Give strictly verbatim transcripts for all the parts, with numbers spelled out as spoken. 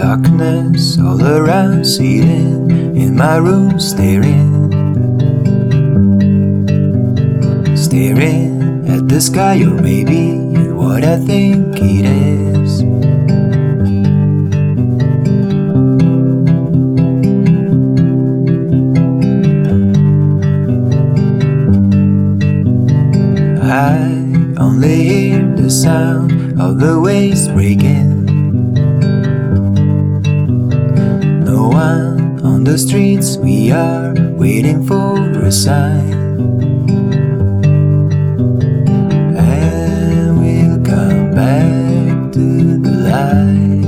Darkness all around, sitting in my room, staring, staring at the sky, or maybe what I think it is. I only hear the sound of the waves breaking. No one on the streets, we are waiting for a sign. And we'll come back to the light.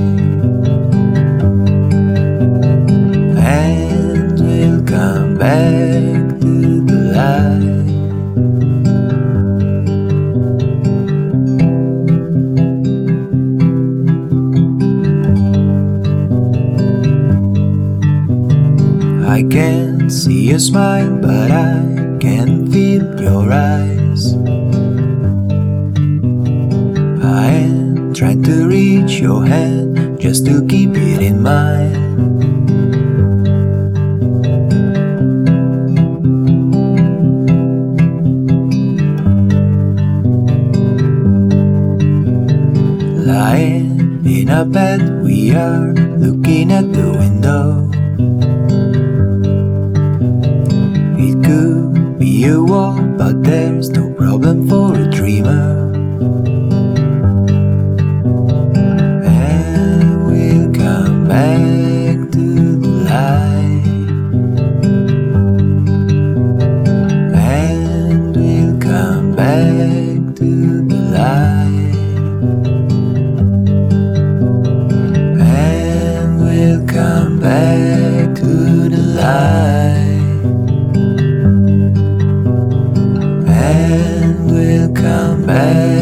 And we'll come back to the light. I can't see your smile, but I can feel your eyes. I am trying to reach your hand just to keep it in mind. Lying in a bed, we are looking at the window. It could be a wall, but there's no problem for a dreamer. And we'll come back to the light. And we'll come back to the light. And we'll come back to the light. And we'll come back.